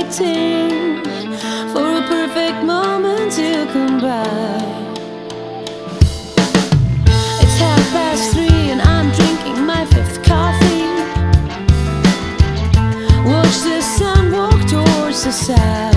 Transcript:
waiting for a perfect moment to come by. It's 3:30 and I'm drinking my 5th coffee. Watch the sun walk towards the south.